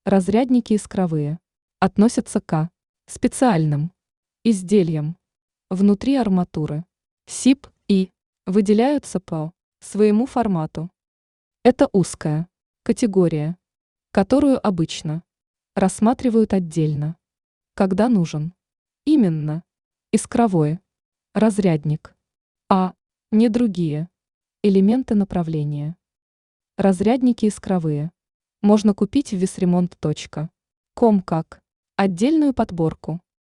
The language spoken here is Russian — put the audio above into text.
Разрядники искровые относятся к специальным изделиям внутри арматуры СИП и выделяются по своему формату. Это узкая категория, которую обычно рассматривают отдельно, когда нужен именно искровой разрядник, а не другие элементы направления. Разрядники искровые можно купить в visremont.com как отдельную подборку.